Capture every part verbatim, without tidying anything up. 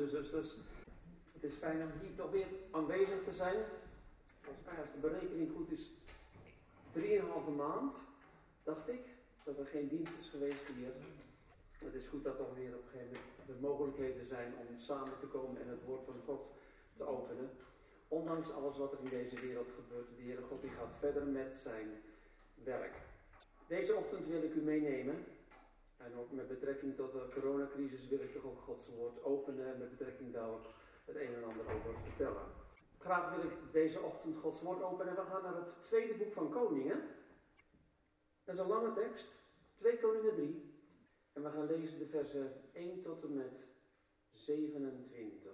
en zusters. Het is fijn om hier toch weer aanwezig te zijn. Volgens mij, als de berekening goed is, drieënhalve maand, dacht ik, dat er geen dienst is geweest hier. Het is goed dat toch weer op een gegeven moment de mogelijkheden zijn om samen te komen en het woord van God te openen. Ondanks alles wat er in deze wereld gebeurt, de Heere God die gaat verder met zijn werk. Deze ochtend wil ik u meenemen. En ook met betrekking tot de coronacrisis wil ik toch ook Gods woord openen en met betrekking daar ook het een en ander over vertellen. Graag wil ik deze ochtend Gods woord openen en we gaan naar het tweede boek van Koningen. Dat is een lange tekst, twee Koningen drie. En we gaan lezen de versen één tot en met zevenentwintig.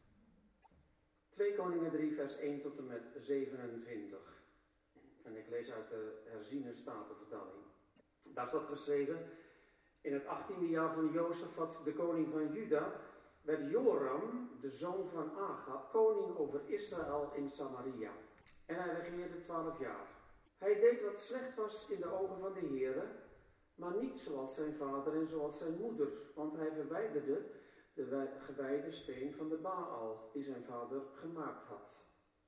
twee Koningen drie, vers één tot en met zevenentwintig. En ik lees uit de herziene statenvertaling. Daar staat geschreven: in het achttiende jaar van Jozefat, de koning van Juda, werd Joram, de zoon van Agab, koning over Israël in Samaria. En hij regeerde twaalf jaar. Hij deed wat slecht was in de ogen van de Heere, maar niet zoals zijn vader en zoals zijn moeder, want hij verwijderde de gewijde steen van de Baal, die zijn vader gemaakt had.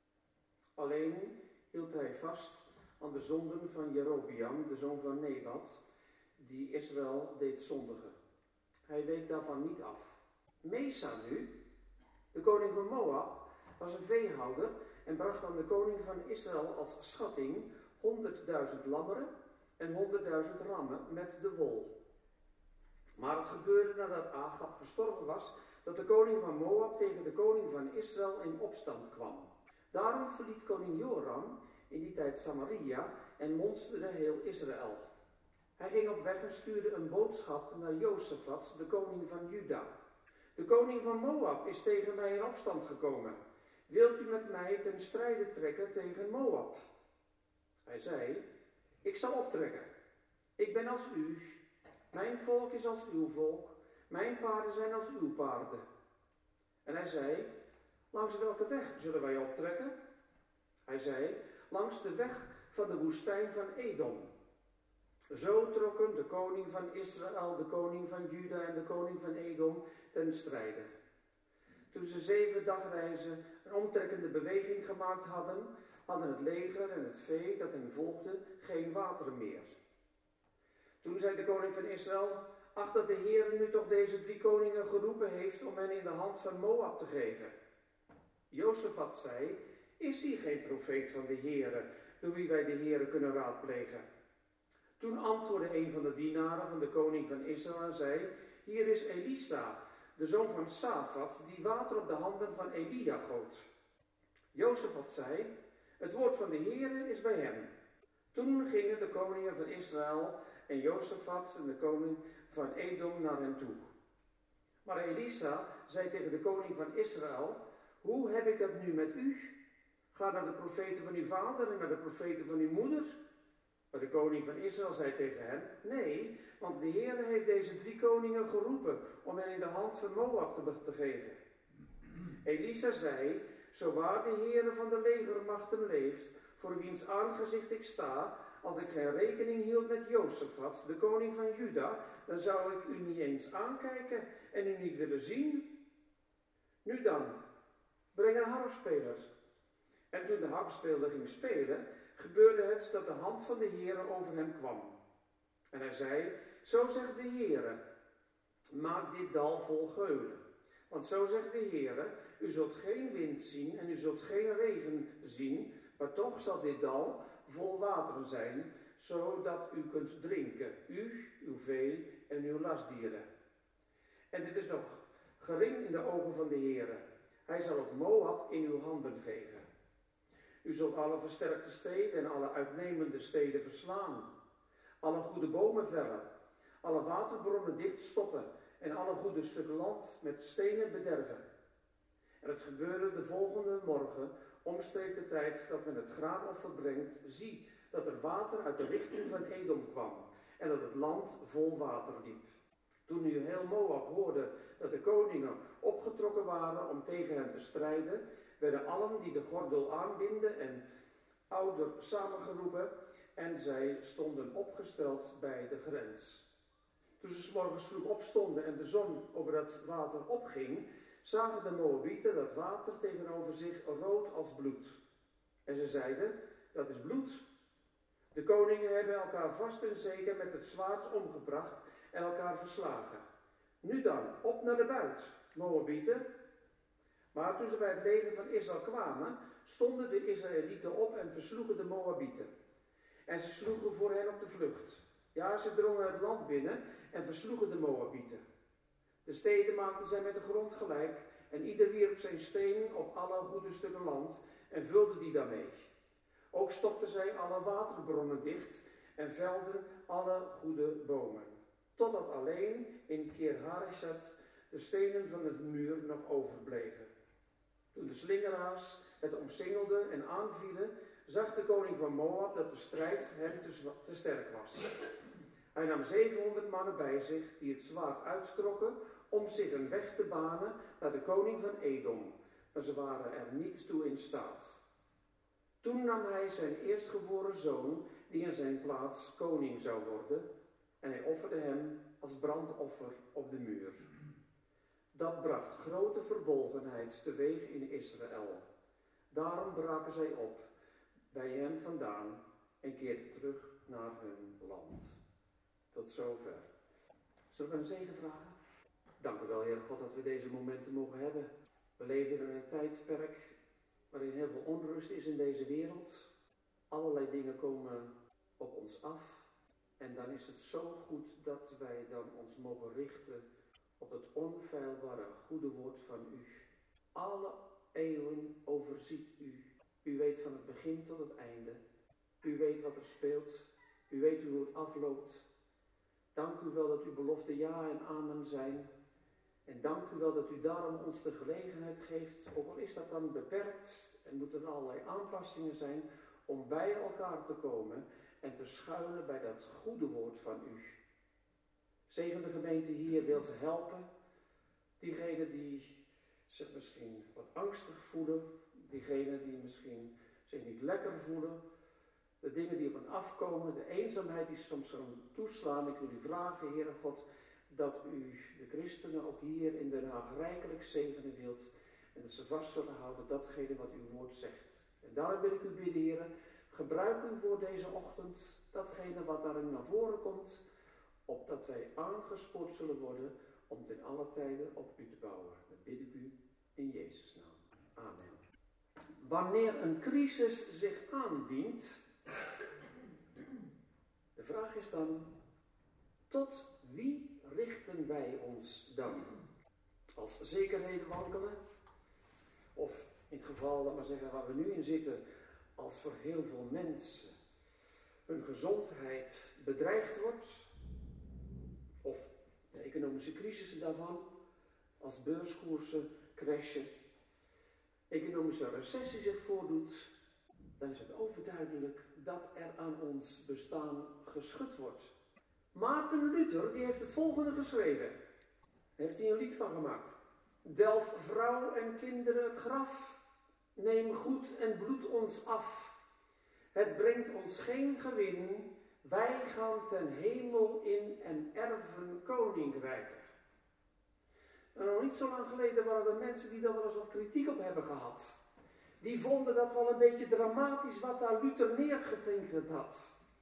Alleen hield hij vast aan de zonden van Jerobeam, de zoon van Nebat, die Israël deed zondigen. Hij week daarvan niet af. Mesa nu, de koning van Moab, was een veehouder en bracht aan de koning van Israël als schatting honderdduizend lammeren en honderdduizend rammen met de wol. Maar het gebeurde nadat Agab gestorven was, dat de koning van Moab tegen de koning van Israël in opstand kwam. Daarom verliet koning Joram in die tijd Samaria en monsterde heel Israël. Hij ging op weg en stuurde een boodschap naar Jozefat, de koning van Juda. De koning van Moab is tegen mij in opstand gekomen. Wilt u met mij ten strijde trekken tegen Moab? Hij zei: ik zal optrekken. Ik ben als u. Mijn volk is als uw volk. Mijn paarden zijn als uw paarden. En hij zei: langs welke weg zullen wij optrekken? Hij zei: langs de weg van de woestijn van Edom. Zo trokken de koning van Israël, de koning van Juda en de koning van Edom ten strijde. Toen ze zeven dagreizen een omtrekkende beweging gemaakt hadden, hadden het leger en het vee dat hen volgde geen water meer. Toen zei de koning van Israël: ach, dat de Heer nu toch deze drie koningen geroepen heeft om hen in de hand van Moab te geven. Jozefat zei: is hier geen profeet van de Heere, door wie wij de Heere kunnen raadplegen? Toen antwoordde een van de dienaren van de koning van Israël en zei: hier is Elisa, de zoon van Safat, die water op de handen van Elia goot. Jozefat zei: het woord van de Heere is bij hem. Toen gingen de koningen van Israël en Jozefat en de koning van Edom naar hen toe. Maar Elisa zei tegen de koning van Israël: hoe heb ik het nu met u? Ga naar de profeten van uw vader en naar de profeten van uw moeder. Maar de koning van Israël zei tegen hen: nee, want de Heere heeft deze drie koningen geroepen om hen in de hand van Moab te, te geven. Elisa zei: zo waar de Heere van de legermachten leeft, voor wiens aangezicht ik sta, als ik geen rekening hield met Jozefat, de koning van Juda, dan zou ik u niet eens aankijken en u niet willen zien. Nu dan, breng een harpspeler. En toen de harpspeler ging spelen, gebeurde het dat de hand van de Heere over hem kwam. En hij zei: zo zegt de Heere, maak dit dal vol geulen. Want zo zegt de Heere, u zult geen wind zien en u zult geen regen zien, maar toch zal dit dal vol wateren zijn, zodat u kunt drinken, u, uw vee en uw lastdieren. En dit is nog gering in de ogen van de Heere. Hij zal ook Moab in uw handen geven. U zult alle versterkte steden en alle uitnemende steden verslaan, alle goede bomen vellen, alle waterbronnen dichtstoppen en alle goede stukken land met stenen bederven. En het gebeurde de volgende morgen, omstreeks de tijd dat men het graanoffer brengt, zie dat er water uit de richting van Edom kwam en dat het land vol water liep. Toen nu heel Moab hoorde dat de koningen opgetrokken waren om tegen hen te strijden, werden allen die de gordel aanbinden en ouder samengeroepen en zij stonden opgesteld bij de grens. Toen ze 's morgens vroeg opstonden en de zon over het water opging, zagen de Moabieten dat water tegenover zich rood als bloed. En ze zeiden, dat is bloed. De koningen hebben elkaar vast en zeker met het zwaard omgebracht en elkaar verslagen. Nu dan, op naar de buit, Moabieten. Maar toen ze bij het leger van Israël kwamen, stonden de Israëlieten op en versloegen de Moabieten. En ze sloegen voor hen op de vlucht. Ja, ze drongen het land binnen en versloegen de Moabieten. De steden maakten zij met de grond gelijk en ieder wierp zijn steen op alle goede stukken land en vulde die daarmee. Ook stopten zij alle waterbronnen dicht en velden alle goede bomen. Totdat alleen in Kir-Hareshat de stenen van de muur nog overbleven. Toen de slingeraars het omsingelden en aanvielen, zag de koning van Moab dat de strijd hem te, te sterk was. Hij nam zevenhonderd mannen bij zich die het zwaard uittrokken om zich een weg te banen naar de koning van Edom, maar ze waren er niet toe in staat. Toen nam hij zijn eerstgeboren zoon, die in zijn plaats koning zou worden, en hij offerde hem als brandoffer op de muur. Dat bracht grote verbolgenheid teweeg in Israël. Daarom braken zij op bij hem vandaan en keerden terug naar hun land. Tot zover. Zullen we een zegen vragen? Dank u wel, Heer God, dat we deze momenten mogen hebben. We leven in een tijdperk waarin heel veel onrust is in deze wereld. Allerlei dingen komen op ons af. En dan is het zo goed dat wij dan ons mogen richten op het onfeilbare goede woord van u. Alle eeuwen overziet u. U weet van het begin tot het einde. U weet wat er speelt. U weet hoe het afloopt. Dank u wel dat uw beloften ja en amen zijn. En dank u wel dat u daarom ons de gelegenheid geeft, ook al is dat dan beperkt en moeten er allerlei aanpassingen zijn, om bij elkaar te komen en te schuilen bij dat goede woord van u. Zegen de gemeente hier, wil ze helpen. Diegenen die zich misschien wat angstig voelen, diegenen die misschien zich niet lekker voelen, de dingen die op hen afkomen, de eenzaamheid die soms kan toeslaan. Ik wil u vragen, Heere God, dat u de christenen ook hier in Den Haag rijkelijk zegenen wilt en dat ze vast zullen houden datgene wat uw woord zegt. En daarom wil ik u bidden, Heere, gebruik u voor deze ochtend datgene wat daarin naar voren komt, opdat wij aangespoord zullen worden om ten alle tijden op u te bouwen. Dat bid ik u in Jezus' naam. Amen. Wanneer een crisis zich aandient, de vraag is dan, tot wie richten wij ons dan? Als zekerheden wankelen, of in het geval, laat maar zeggen, waar we nu in zitten, als voor heel veel mensen hun gezondheid bedreigd wordt, of de economische crisis daarvan, als beurskoersen crashen, economische recessie zich voordoet, dan is het overduidelijk dat er aan ons bestaan geschud wordt. Maarten Luther, die heeft het volgende geschreven. Daar heeft hij een lied van gemaakt. Delf vrouw en kinderen het graf, neem goed en bloed ons af. Het brengt ons geen gewin, wij gaan ten hemel in en erven koninkrijken. En nog niet zo lang geleden waren er mensen die daar wel eens wat kritiek op hebben gehad. Die vonden dat wel een beetje dramatisch wat daar Luther neergetekend had.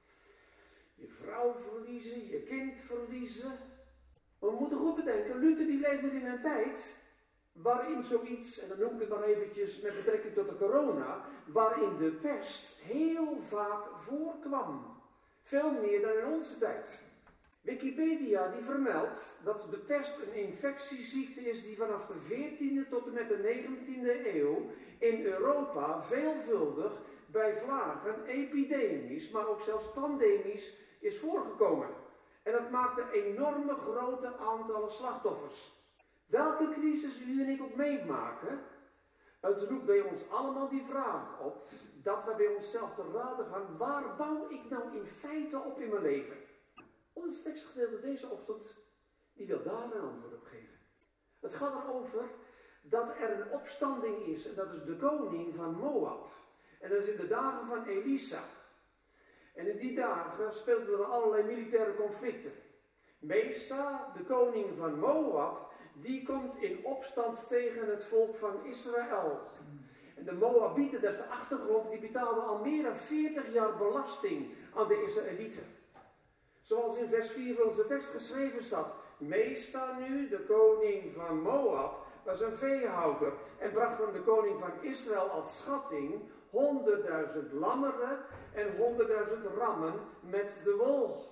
Je vrouw verliezen, je kind verliezen. Maar we moeten goed bedenken, Luther die leefde in een tijd waarin zoiets, en dan noem ik het maar eventjes met betrekking tot de corona, waarin de pest heel vaak voorkwam. Veel meer dan in onze tijd. Wikipedia die vermeldt dat de pest een infectieziekte is die vanaf de veertiende tot en met de negentiende eeuw in Europa veelvuldig bij vlagen epidemisch, maar ook zelfs pandemisch is voorgekomen. En dat maakte enorme grote aantallen slachtoffers. Welke crisis u en ik ook meemaken, het roept bij ons allemaal die vraag op, dat we bij onszelf te raden gaan, waar bouw ik nou in feite op in mijn leven? Ons tekstgedeelte deze ochtend, die wil daar een antwoord op geven. Het gaat erover dat er een opstanding is, en dat is de koning van Moab. En dat is in de dagen van Elisa. En in die dagen speelden er allerlei militaire conflicten. Mesa, de koning van Moab, die komt in opstand tegen het volk van Israël. En de Moabieten, dat is de achtergrond, die betaalden al meer dan veertig jaar belasting aan de Israëlieten. Zoals in vers vier van onze tekst geschreven staat. Meesta nu, de koning van Moab, was een veehouder en bracht aan de koning van Israël als schatting honderdduizend lammeren en honderdduizend rammen met de wol.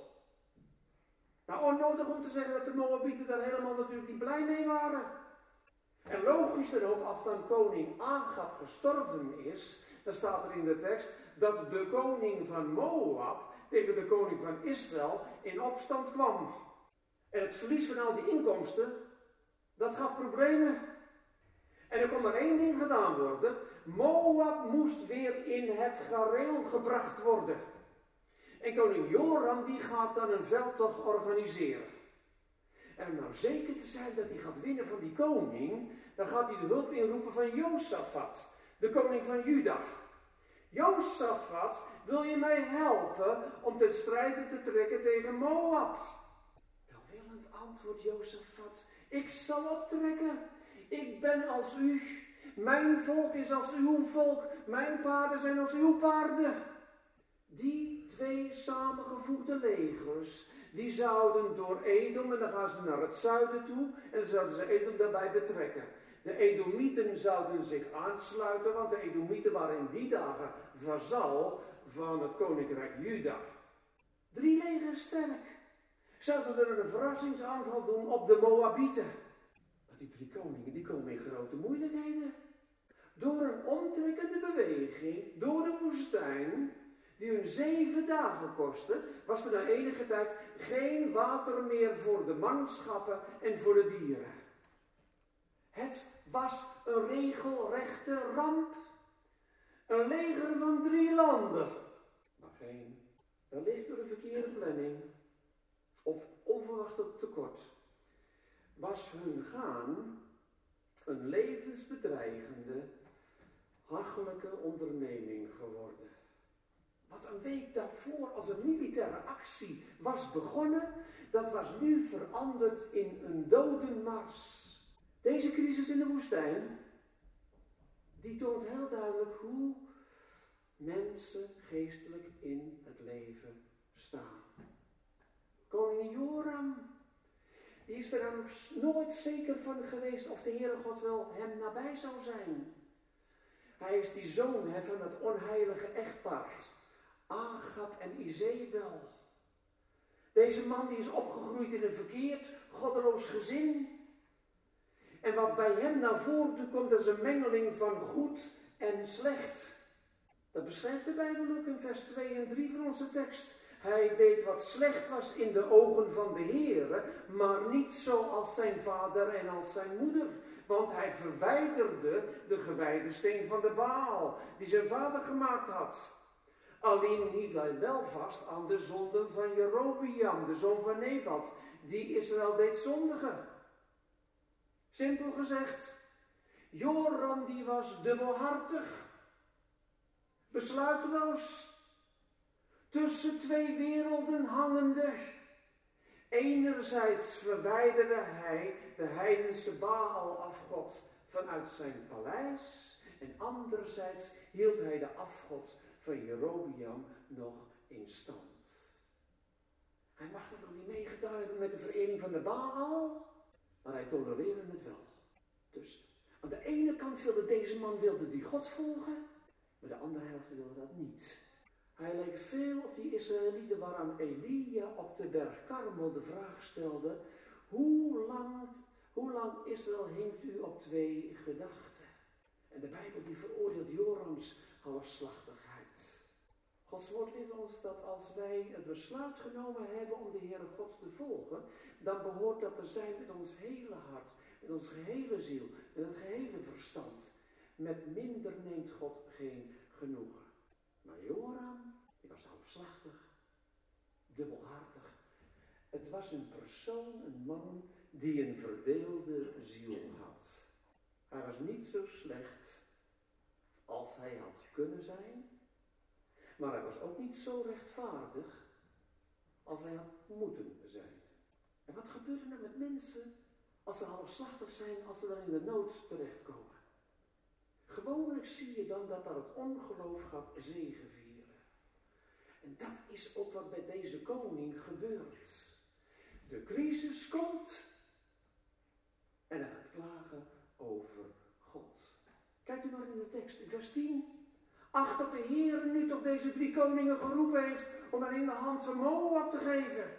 Nou, onnodig om te zeggen dat de Moabieten daar helemaal natuurlijk niet blij mee waren. En logisch dan ook, als dan koning Agab gestorven is, dan staat er in de tekst dat de koning van Moab tegen de koning van Israël in opstand kwam. En het verlies van al die inkomsten, dat gaf problemen. En er kon maar één ding gedaan worden. Moab moest weer in het gareel gebracht worden. En koning Joram die gaat dan een veldtocht organiseren. En om nou zeker te zijn dat hij gaat winnen van die koning, dan gaat hij de hulp inroepen van Josafat, de koning van Juda. Josafat, wil je mij helpen om ten strijde te trekken tegen Moab? Welwillend antwoordt Josafat, ik zal optrekken. Ik ben als u. Mijn volk is als uw volk. Mijn paarden zijn als uw paarden. Die twee samengevoegde legers, die zouden door Edom, en dan gaan ze naar het zuiden toe, en dan zouden ze Edom daarbij betrekken. De Edomieten zouden zich aansluiten, want de Edomieten waren in die dagen vazal van het koninkrijk Juda. Drie legers sterk. Zouden er een verrassingsaanval doen op de Moabieten. Maar die drie koningen, die komen in grote moeilijkheden. Door een omtrekkende beweging, door de woestijn, die hun zeven dagen kostte, was er na enige tijd geen water meer voor de manschappen en voor de dieren. Het was een regelrechte ramp. Een leger van drie landen. Maar geen, wellicht door de verkeerde planning of onverwachte tekort, was hun gaan een levensbedreigende, hachelijke onderneming geworden. Wat een week daarvoor als een militaire actie was begonnen, dat was nu veranderd in een dodenmars. Deze crisis in de woestijn, die toont heel duidelijk hoe mensen geestelijk in het leven staan. Koning Joram, die is er dan nooit zeker van geweest of de Heere God wel hem nabij zou zijn. Hij is die zoon hè, van het onheilige echtpaar, Agab en Izebel. Deze man die is opgegroeid in een verkeerd, goddeloos gezin. En wat bij hem naar voren komt, dat is een mengeling van goed en slecht. Dat beschrijft de Bijbel ook in vers twee en drie van onze tekst. Hij deed wat slecht was in de ogen van de Heere, maar niet zoals zijn vader en als zijn moeder. Want hij verwijderde de gewijde steen van de Baal, die zijn vader gemaakt had. Alleen hield hij wel vast aan de zonde van Jerobeam, de zoon van Nebat, die Israël deed zondigen. Simpel gezegd, Joram die was dubbelhartig, besluiteloos, tussen twee werelden hangende. Enerzijds verwijderde hij de heidense Baal-afgod vanuit zijn paleis en anderzijds hield hij de afgod van Jerobeam nog in stand. Hij mag dat nog niet meegedaan hebben met de verering van de Baal, maar hij tolereerde het wel. Dus aan de ene kant wilde deze man wilde die God volgen, maar de andere helft wilde dat niet. Hij leek veel op die Israëlieten waaraan Elia op de berg Karmel de vraag stelde: hoe lang, hoe lang Israël hinkt u op twee gedachten? En de Bijbel die veroordeelt Jorams halfslachtigheid. Gods woord leert ons dat als wij het besluit genomen hebben om de Heere God te volgen, dan behoort dat te zijn met ons hele hart, met ons gehele ziel, met het gehele verstand. Met minder neemt God geen genoegen. Maar Joram, die was halfslachtig, dubbelhartig. Het was een persoon, een man, die een verdeelde ziel had. Hij was niet zo slecht als hij had kunnen zijn, maar hij was ook niet zo rechtvaardig als hij had moeten zijn. En wat gebeurde er met mensen als ze halfslachtig zijn, als ze dan in de nood terechtkomen. Gewoonlijk zie je dan dat daar het ongeloof gaat zegevieren. En dat is ook wat bij deze koning gebeurt. De crisis komt en hij gaat klagen over God. Kijk u maar in de tekst, in vers tien. Ach, dat de Heer nu toch deze drie koningen geroepen heeft om hen in de hand van Moab te geven.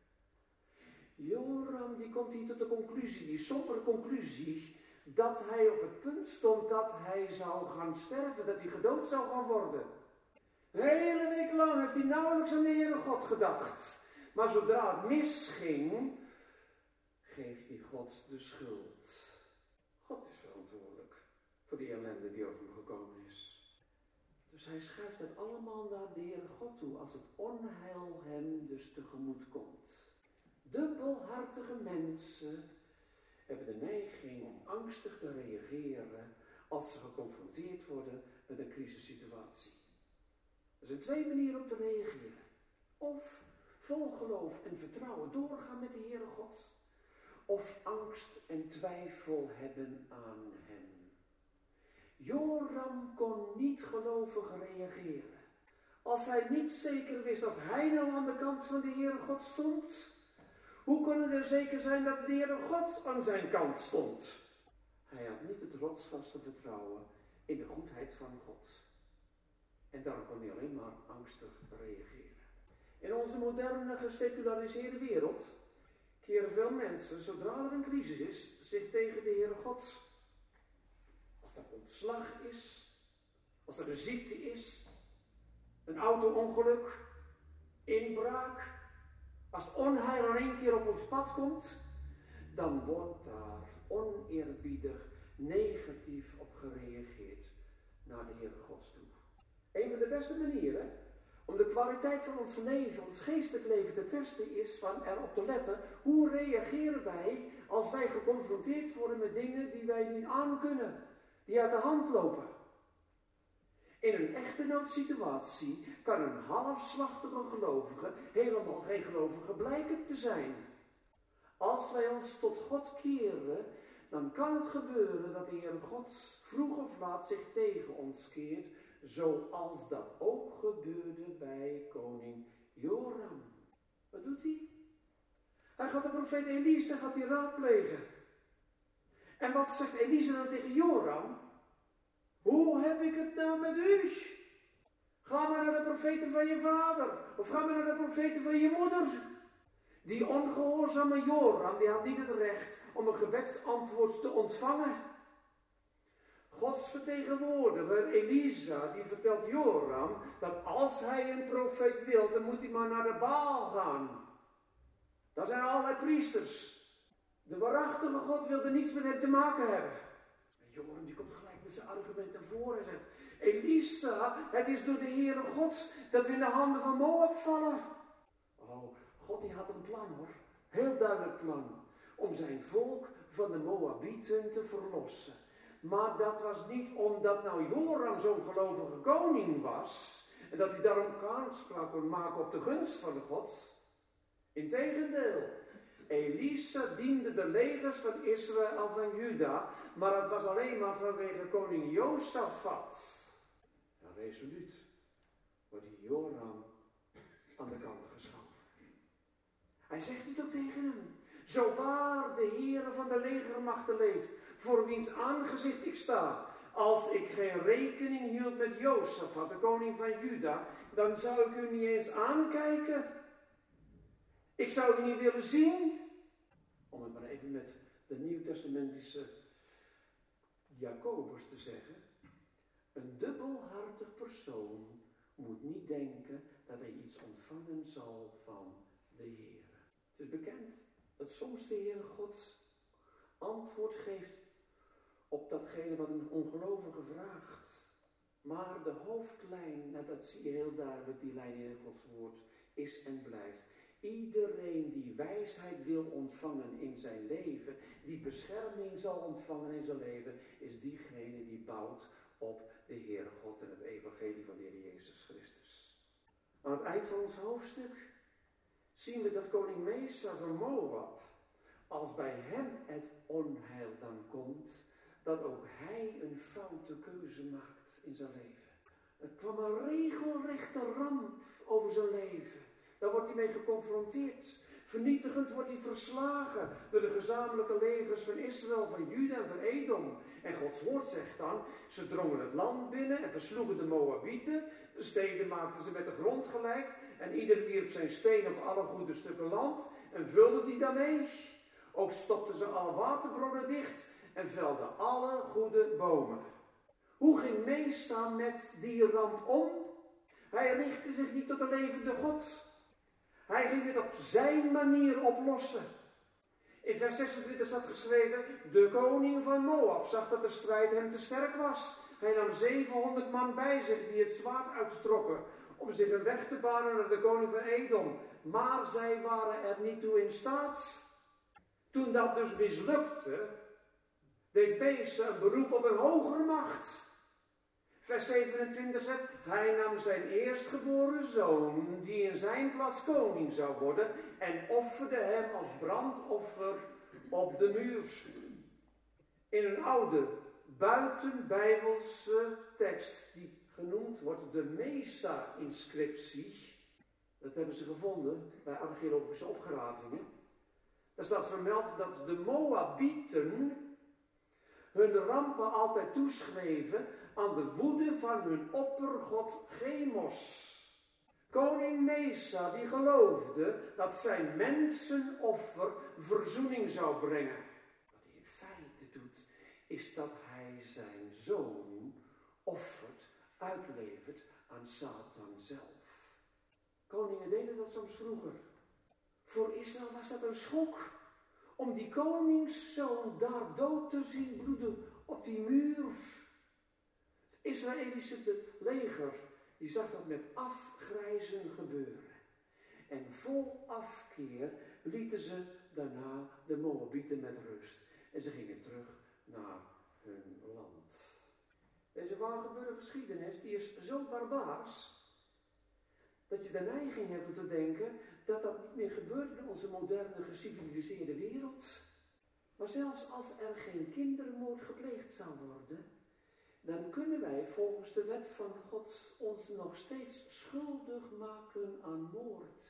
Joram die komt hier tot de conclusie, die sombere conclusie, dat hij op het punt stond dat hij zou gaan sterven, dat hij gedood zou gaan worden. Een hele week lang heeft hij nauwelijks aan de Heere God gedacht. Maar zodra het misging, geeft hij God de schuld. God is verantwoordelijk voor die ellende die over hem gekomen is. Dus hij schuift het allemaal naar de Heere God toe, als het onheil hem dus tegemoet komt. Dubbelhartige mensen hebben de neiging om angstig te reageren als ze geconfronteerd worden met een crisissituatie. Er zijn twee manieren om te reageren. Of vol geloof en vertrouwen doorgaan met de Heere God. Of angst en twijfel hebben aan hem. Joram kon niet gelovig reageren. Als hij niet zeker wist of hij nou aan de kant van de Heere God stond, hoe kon hij er zeker zijn dat de Heere God aan zijn kant stond? Hij had niet het rotsvaste vertrouwen in de goedheid van God. En daarom kon hij alleen maar angstig reageren. In onze moderne geseculariseerde wereld keren veel mensen, zodra er een crisis is, zich tegen de Heere God. Als er ontslag is, als er een ziekte is, een auto-ongeluk, inbraak, als het onheil aan één keer op ons pad komt, dan wordt daar oneerbiedig, negatief op gereageerd naar de Heere God toe. Een van de beste manieren om de kwaliteit van ons leven, ons geestelijk leven te testen, is van erop te letten, hoe reageren wij als wij geconfronteerd worden met dingen die wij niet aankunnen, die uit de hand lopen. In een echte noodsituatie kan een halfslachtige gelovige helemaal geen gelovige blijken te zijn. Als wij ons tot God keren, dan kan het gebeuren dat de Heere God vroeg of laat zich tegen ons keert, zoals dat ook gebeurde bij koning Joram. Wat doet hij? Hij gaat de profeet Elisa gaat hij raadplegen. En wat zegt Elisa dan tegen Joram? Hoe heb ik het nou met u? Ga maar naar de profeten van je vader. Of ga maar naar de profeten van je moeder. Die ongehoorzame Joram, die had niet het recht om een gebedsantwoord te ontvangen. Gods vertegenwoordiger Elisa, die vertelt Joram dat als hij een profeet wil, dan moet hij maar naar de Baal gaan. Daar zijn allerlei priesters. De waarachtige God wilde niets met hem te maken hebben. En Joram die komt gelijk met zijn argumenten voor en zegt, Elisa, het is door de Heere God dat we in de handen van Moab vallen. Oh, God die had een plan hoor, heel duidelijk plan, om zijn volk van de Moabieten te verlossen. Maar dat was niet omdat nou Joram zo'n gelovige koning was, en dat hij daarom aanspraak kon maken op de gunst van de God. Integendeel, Elisa diende de legers van Israël van Juda, maar het was alleen maar vanwege koning Josafat. Ja, resoluut wordt die Joram aan de kant geschoven. Hij zegt niet ook tegen hem, zo waar de Heere van de legermachten leeft, voor wiens aangezicht ik sta, als ik geen rekening hield met Josafat, de koning van Juda, dan zou ik u niet eens aankijken. Ik zou u niet willen zien. Om het maar even met de nieuwtestamentische Jacobus te zeggen. Een dubbelhartig persoon moet niet denken dat hij iets ontvangen zal van de Heere. Het is bekend dat soms de Heere God antwoord geeft op datgene wat een ongelovige vraagt. Maar de hoofdlijn, nou dat zie je heel duidelijk, die lijn in Gods woord, is en blijft. Iedereen die wijsheid wil ontvangen in zijn leven, die bescherming zal ontvangen in zijn leven, is diegene die bouwt op de Heere God en het evangelie van de Heer Jezus Christus. Aan het eind van ons hoofdstuk zien we dat koning Mesa van Moab als bij hem het onheil dan komt, dat ook hij een foute keuze maakt in zijn leven. Er kwam een regelrechte ramp over zijn leven. Daar wordt hij mee geconfronteerd. Vernietigend wordt hij verslagen door de gezamenlijke legers van Israël, van Juda en van Edom. En Gods woord zegt dan, ze drongen het land binnen en versloegen de Moabieten. De steden maakten ze met de grond gelijk. En ieder wierp zijn steen op alle goede stukken land en vulde die daarmee. Ook stopten ze alle waterbronnen dicht en velden alle goede bomen. Hoe ging Mesa met die ramp om? Hij richtte zich niet tot de levende God. Hij ging het op zijn manier oplossen. In vers zesentwintig staat geschreven, de koning van Moab zag dat de strijd hem te sterk was. Hij nam zevenhonderd man bij zich die het zwaard uittrokken om zich een weg te banen naar de koning van Edom. Maar zij waren er niet toe in staat. Toen dat dus mislukte, deed Mesa een beroep op een hogere macht. Vers zevenentwintig zegt, hij nam zijn eerstgeboren zoon, die in zijn plaats koning zou worden, en offerde hem als brandoffer op de muur. In een oude, buitenbijbelse tekst, die genoemd wordt de Mesa-inscriptie, dat hebben ze gevonden bij archeologische opgravingen. Daar staat vermeld dat de Moabieten hun rampen altijd toeschreven aan de woede van hun oppergod Chemos. Koning Mesa die geloofde dat zijn mensenoffer verzoening zou brengen. Wat hij in feite doet, is dat hij zijn zoon offert, uitlevert aan Satan zelf. Koningen deden dat soms vroeger. Voor Israël was dat een schok om die koningszoon daar dood te zien bloeden op die muur. Het Israëlische leger, die zag dat met afgrijzen gebeuren. En vol afkeer lieten ze daarna de Moabieten met rust. En ze gingen terug naar hun land. Deze waargebeurde geschiedenis, die is zo barbaars, dat je de neiging hebt om te denken dat dat niet meer gebeurt in onze moderne geciviliseerde wereld. Maar zelfs als er geen kindermoord gepleegd zou worden, dan kunnen wij volgens de wet van God ons nog steeds schuldig maken aan moord.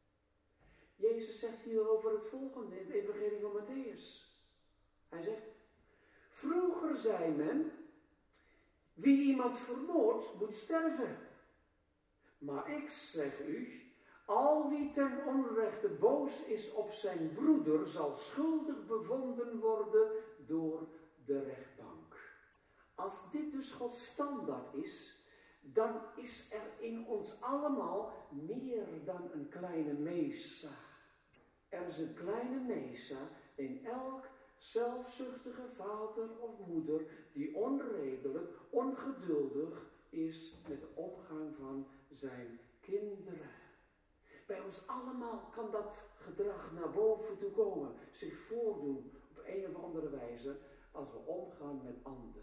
Jezus zegt hierover het volgende in het evangelie van Matthäus. Hij zegt, vroeger zei men, wie iemand vermoordt moet sterven. Maar ik zeg u, al wie ten onrechte boos is op zijn broeder, zal schuldig bevonden worden door de rechtbank. Als dit dus Gods standaard is, dan is er in ons allemaal meer dan een kleine Mesa. Er is een kleine Mesa in elk zelfzuchtige vader of moeder die onredelijk, ongeduldig is met de omgang van zijn kinderen. Bij ons allemaal kan dat gedrag naar boven toe komen, zich voordoen op een of andere wijze als we omgaan met anderen.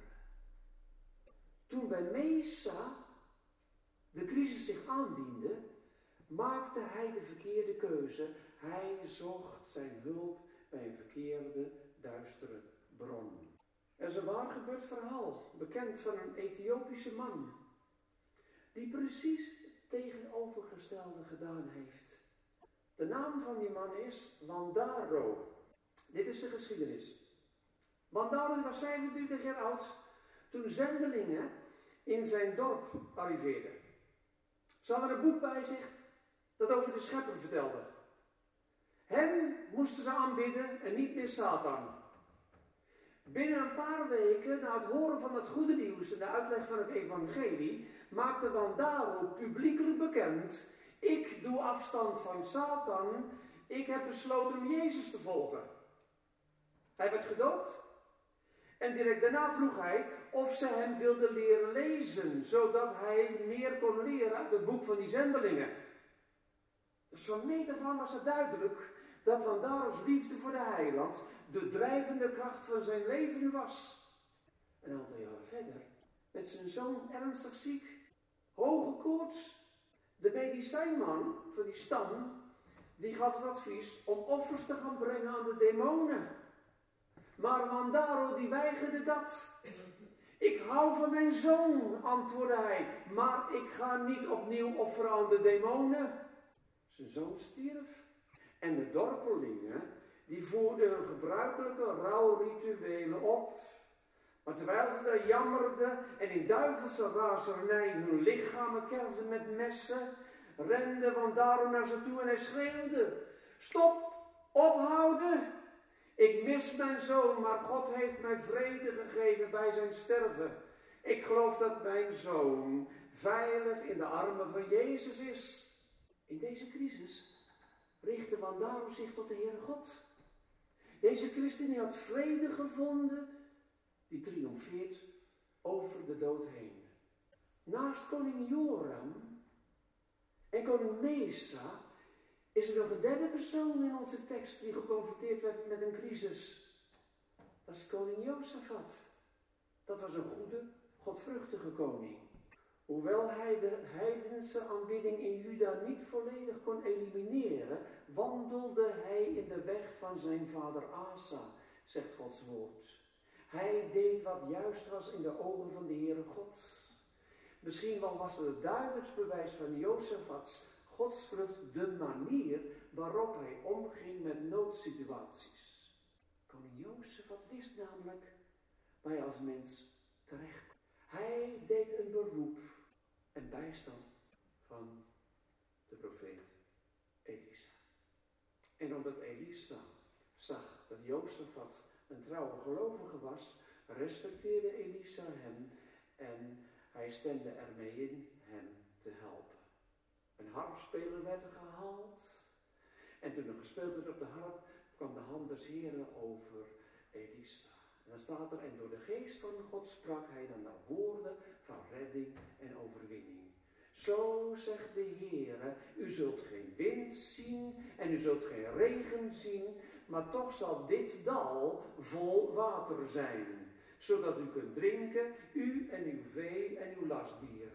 Toen bij Mesa de crisis zich aandiende, maakte hij de verkeerde keuze. Hij zocht zijn hulp bij een verkeerde, duistere bron. Er is een waar gebeurd verhaal, bekend van een Ethiopische man, die precies het tegenovergestelde gedaan heeft. De naam van die man is Wandaro. Dit is de geschiedenis. Wandaro was vijfentwintig jaar oud toen zendelingen in zijn dorp arriveerden. Ze hadden een boek bij zich dat over de schepper vertelde. Hem moesten ze aanbidden en niet meer Satan. Binnen een paar weken, na het horen van het goede nieuws en de uitleg van het evangelie, maakte Wandaro publiekelijk bekend: ik doe afstand van Satan, ik heb besloten om Jezus te volgen. Hij werd gedoopt en direct daarna vroeg hij of ze hem wilden leren lezen, zodat hij meer kon leren uit het boek van die zendelingen. Dus van meet af aan was het duidelijk dat Wandaro's liefde voor de heiland de drijvende kracht van zijn leven was. Een aantal jaren verder werd zijn zoon ernstig ziek, hoge koorts. De medicijnman van die stam die gaf het advies om offers te gaan brengen aan de demonen. Maar Wandaro die weigerde dat. Ik hou van mijn zoon, antwoordde hij, maar ik ga niet opnieuw offeren aan de demonen. Zijn zoon stierf. En de dorpelingen, die voerden hun gebruikelijke rouwrituelen op. Maar terwijl ze daar jammerden en in duivelse razernij hun lichamen kerfden met messen, rende Wandaro naar ze toe en hij schreeuwde: stop, ophouden! Ik mis mijn zoon, maar God heeft mij vrede gegeven bij zijn sterven. Ik geloof dat mijn zoon veilig in de armen van Jezus is. In deze crisis richtte Wandaro zich tot de Heere God. Deze christen die had vrede gevonden, die triomfeert over de dood heen. Naast koning Joram en koning Mesa is er nog een derde persoon in onze tekst die geconfronteerd werd met een crisis. Dat is koning Jozefat. Dat was een goede, godvruchtige koning. Hoewel hij de heidense aanbidding in Juda niet volledig kon elimineren, wandelde hij in de weg van zijn vader Asa, zegt Gods woord. Hij deed wat juist was in de ogen van de Heere God. Misschien wel was het het duidelijkst bewijs van Jozefats godsvrucht de manier waarop hij omging met noodsituaties. Koning Jozefat wist namelijk waar hij als mens terecht kwam. Hij deed een beroep en bijstand van de profeet Elisa. En omdat Elisa zag dat Jozefat een trouwe gelovige was, respecteerde Elisa hem en hij stemde ermee in hem te helpen. Een harpspeler werd er gehaald en toen er gespeeld werd op de harp, kwam de hand des Heren over Elisa. En dan staat er, en door de geest van God sprak hij dan naar woorden van redding en overwinning. Zo zegt de Heere, u zult geen wind zien en u zult geen regen zien, maar toch zal dit dal vol water zijn, zodat u kunt drinken, u en uw vee en uw lastdieren.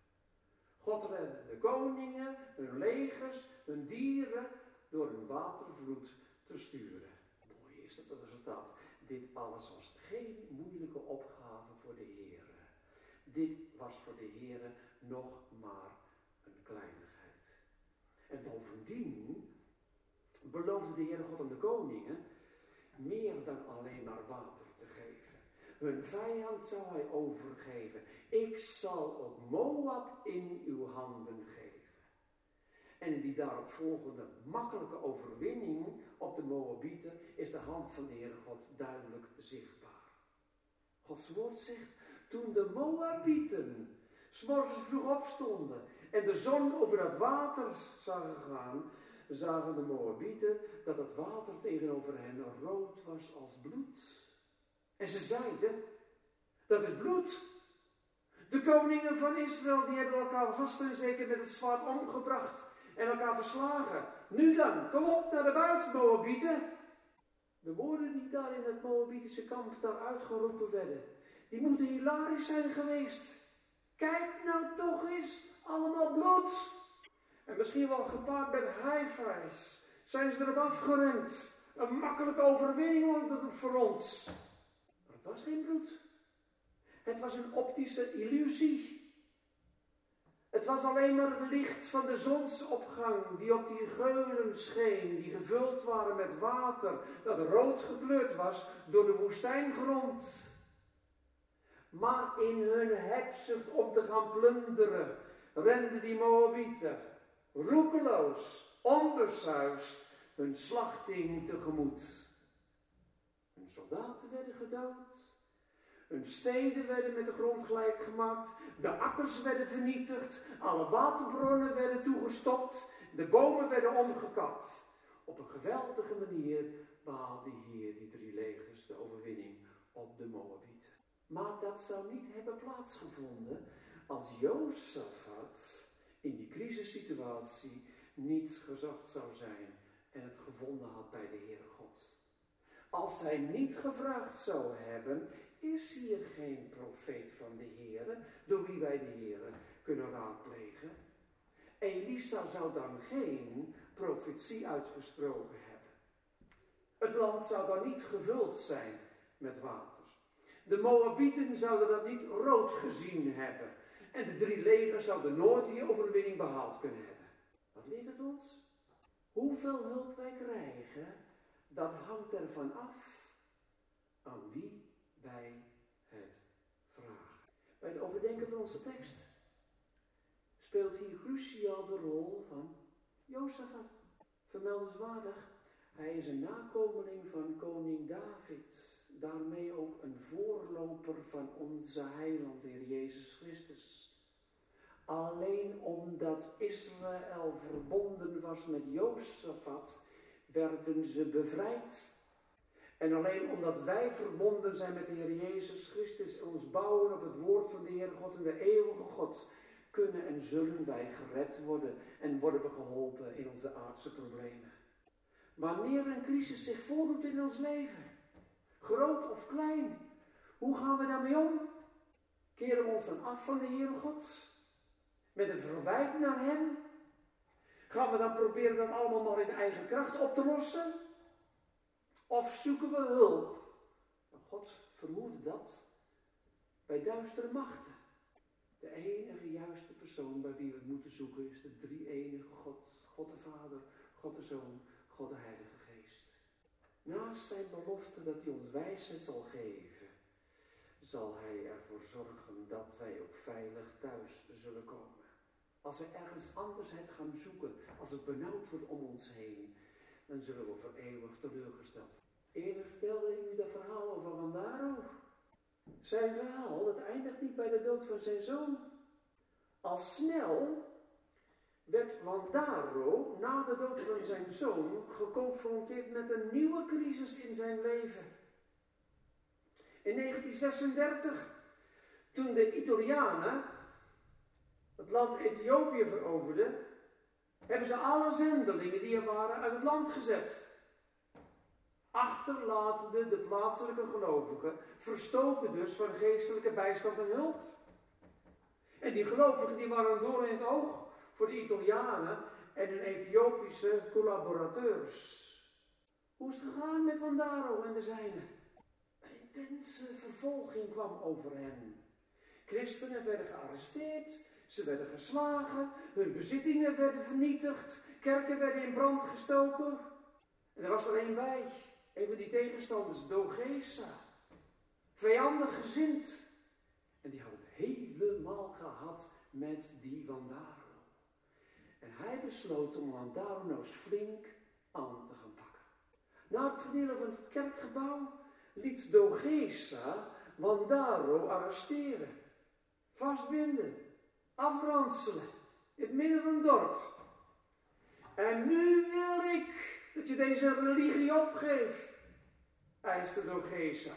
God redde de koningen, hun legers, hun dieren, door een watervloed te sturen. Mooi is dat er staat. Dit alles was geen moeilijke opgave voor de Heere. Dit was voor de Heere nog maar een kleinigheid. En bovendien beloofde de Heere God aan de koningen meer dan alleen maar water te geven. Hun vijand zou hij overgeven. Ik zal ook Moab in uw handen geven. En in die daarop volgende makkelijke overwinning op de Moabieten is de hand van de Heere God duidelijk zichtbaar. Gods woord zegt, toen de Moabieten 's morgens vroeg opstonden en de zon over dat water zagen gaan, zagen de Moabieten dat het water tegenover hen rood was als bloed. En ze zeiden, dat is bloed. De koningen van Israël die hebben elkaar vast en zeker met het zwaard omgebracht en elkaar verslagen. Nu dan, kom op naar de buit, Moabieten. De woorden die daar in het Moabitische kamp daar uitgeroepen werden, die moeten hilarisch zijn geweest. Kijk nou toch eens, allemaal bloed. En misschien wel gepaard met high-fives zijn ze erop afgerend. Een makkelijke overwinning voor ons. Maar het was geen bloed. Het was een optische illusie. Het was alleen maar het licht van de zonsopgang die op die geulen scheen, die gevuld waren met water, dat rood gekleurd was door de woestijngrond. Maar in hun hebzucht om te gaan plunderen, renden die Moabieten roekeloos, onbesuisd, hun slachting tegemoet. Hun soldaten werden gedood. Hun steden werden met de grond gelijk gemaakt, de akkers werden vernietigd, alle waterbronnen werden toegestopt, de bomen werden omgekapt. Op een geweldige manier behaalde hier die drie legers de overwinning op de Moabieten. Maar dat zou niet hebben plaatsgevonden als Jozefat in die crisissituatie niet gezocht zou zijn en het gevonden had bij de Heere God. Als hij niet gevraagd zou hebben, is hier geen profeet van de Heere, door wie wij de Heere kunnen raadplegen. Elisa zou dan geen profetie uitgesproken hebben. Het land zou dan niet gevuld zijn met water. De Moabieten zouden dat niet rood gezien hebben. En de drie legers zouden nooit die overwinning behaald kunnen hebben. Wat leert het ons? Hoeveel hulp wij krijgen, dat hangt ervan af aan wie wij het vragen. Bij het overdenken van onze tekst speelt hier cruciaal de rol van Jozefat. Vermeldenswaardig, hij is een nakomeling van koning David. Daarmee ook een voorloper van onze heiland, Heer Jezus Christus. Alleen omdat Israël verbonden was met Jozefat, werden ze bevrijd. En alleen omdat wij verbonden zijn met de Heer Jezus Christus en ons bouwen op het woord van de Heer God en de eeuwige God, kunnen en zullen wij gered worden en worden we geholpen in onze aardse problemen. Wanneer een crisis zich voordoet in ons leven, groot of klein, hoe gaan we daarmee om? Keren we ons dan af van de Heere God? Met een verwijt naar Hem? Gaan we dan proberen dat allemaal maar in eigen kracht op te lossen? Of zoeken we hulp? Nou, God verhoede dat bij duistere machten. De enige juiste persoon bij wie we het moeten zoeken is de drie-enige God. God de Vader, God de Zoon, God de Heilige Geest. Naast zijn belofte dat hij ons wijsheid zal geven, zal hij ervoor zorgen dat wij ook veilig thuis zullen komen. Als we ergens anders het gaan zoeken, als het benauwd wordt om ons heen, dan zullen we voor eeuwig teleurgesteld worden. Eerder vertelde ik u dat verhaal over Wandaro. Zijn verhaal, dat eindigt niet bij de dood van zijn zoon. Al snel werd Wandaro na de dood van zijn zoon geconfronteerd met een nieuwe crisis in zijn leven. In negentien zesendertig, toen de Italianen het land Ethiopië veroverden, hebben ze alle zendelingen die er waren uit het land gezet. Achterlatende de plaatselijke gelovigen, verstoken dus van geestelijke bijstand en hulp. En die gelovigen die waren door in het oog voor de Italianen en hun Ethiopische collaborateurs. Hoe is het gegaan met Wandaro en de zijnen? Een intense vervolging kwam over hen. Christenen werden gearresteerd, ze werden geslagen, hun bezittingen werden vernietigd, kerken werden in brand gestoken. En er was er één bij, een van die tegenstanders, Dogesa, vijandig gezind. En die had het helemaal gehad met die Wandaro. En hij besloot om Wandaro nou eens flink aan te gaan pakken. Na het vernielen van het kerkgebouw liet Dogesa Wandaro arresteren, vastbinden, afranselen, in het midden van het dorp. En nu wil ik dat je deze religie opgeeft, eiste Dogesa.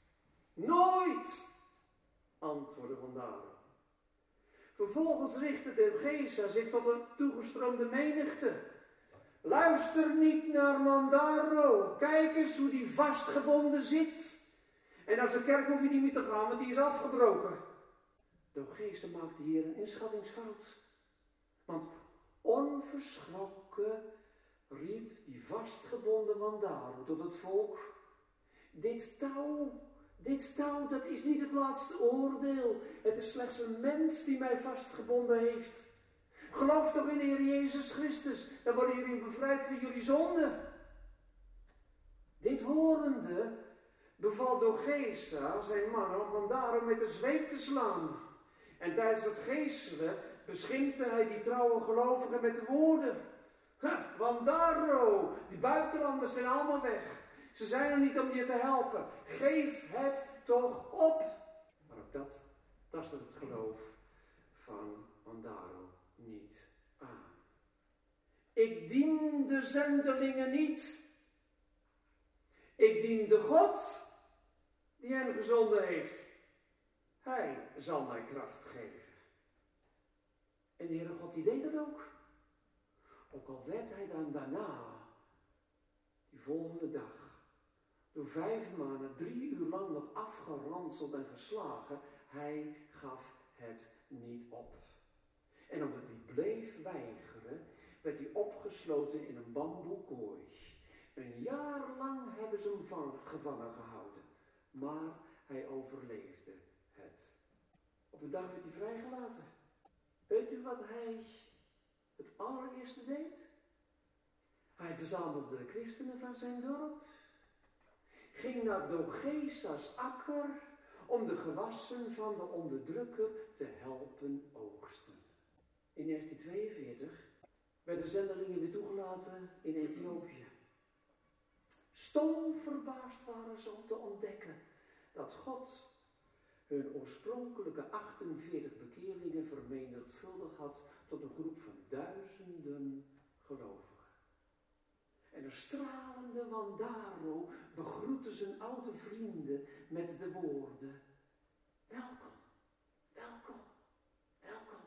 Nooit, antwoordde Wandaro. Vervolgens richtte Dogesa zich tot een toegestroomde menigte. Luister niet naar Wandaro. Kijk eens hoe die vastgebonden zit. En naar zijn kerk hoef je niet meer te gaan, want die is afgebroken. Dogesa maakte hier een inschattingsfout. Want onverschrokken riep die vastgebonden Wandaro tot het volk: Dit touw, dit touw, dat is niet het laatste oordeel. Het is slechts een mens die mij vastgebonden heeft. Geloof toch in de Heer Jezus Christus, dan worden jullie bevrijd van jullie zonden. Dit horende beval Dogesa zijn mannen om Wandaro met de zweep te slaan. En tijdens het geeselen beschimpte hij die trouwe gelovigen met de woorden: Ha, Wandaro, die buitenlanders zijn allemaal weg. Ze zijn er niet om je te helpen. Geef het toch op. Maar ook dat tastte het geloof van Wandaro niet aan. Ik dien de zendelingen niet. Ik dien de God die hen gezonden heeft. Hij zal mij kracht geven. En de Heere God die deed dat ook. Ook al werd hij dan daarna, die volgende dag, door vijf maanden, drie uur lang nog afgeranseld en geslagen, hij gaf het niet op. En omdat hij bleef weigeren, werd hij opgesloten in een bamboekooi. Een jaar lang hebben ze hem van, gevangen gehouden, maar hij overleefde het. Op een dag werd hij vrijgelaten. Weet u wat hij het allereerste deed? Hij verzamelde de christenen van zijn dorp, ging naar Dogesa's akker om de gewassen van de onderdrukker te helpen oogsten. In negentien tweeënveertig werden zendelingen weer toegelaten in Ethiopië. Stom verbaasd waren ze om te ontdekken dat God hun oorspronkelijke achtenveertig bekeerlingen vermenigvuldigd had tot een groep van duizenden gelovigen. En een stralende Wandaro begroette zijn oude vrienden met de woorden: welkom, welkom, welkom.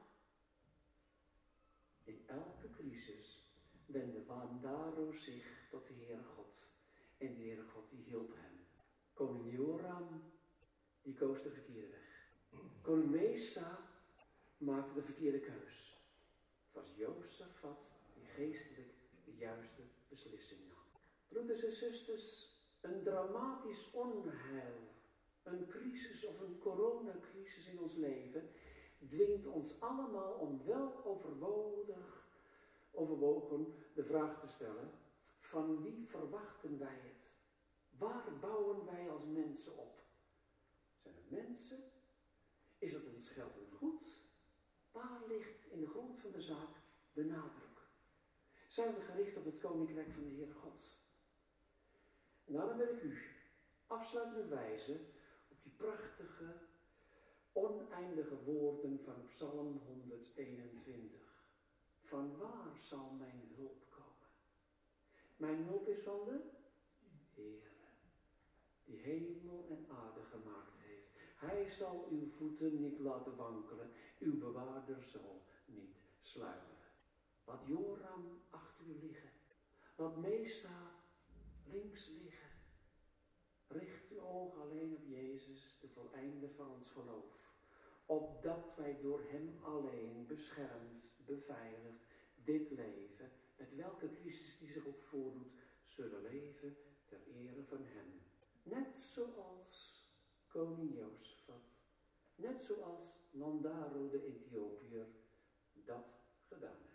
In elke crisis wendde Wandaro zich tot de Heere God. En de Heere God die hielp hem. Koning Joram, die koos de verkeerde weg. Koning Mesa maakte de verkeerde keus. Het was Jozefat die geestelijk de juiste beslissing nam. Broeders en zusters, een dramatisch onheil, een crisis of een coronacrisis in ons leven dwingt ons allemaal om wel overwodig, overwogen de vraag te stellen: van wie verwachten wij het? Waar bouwen wij als mensen op? Zijn het mensen? Is het ons geld en goed? Waar ligt in de grond van de zaak de nadruk? Zijn we gericht op het koninkrijk van de Heere God? En daarom wil ik u afsluitend wijzen op die prachtige, oneindige woorden van Psalm honderdeenentwintig. Van waar zal mijn hulp komen? Mijn hulp is van de Heere, die hemel en aarde gemaakt heeft. Hij zal uw voeten niet laten wankelen, uw bewaarder zal niet sluimeren. Laat Joram achter u liggen, laat Mesa links liggen. Richt uw oog alleen op Jezus, de voleinder van ons geloof, opdat wij door hem alleen beschermd, beveiligd, dit leven, met welke crisis die zich ook voordoet, zullen leven ter ere van hem. Net zoals koning Jozefat, net zoals Wandaro de Ethiopiër dat gedaan heeft.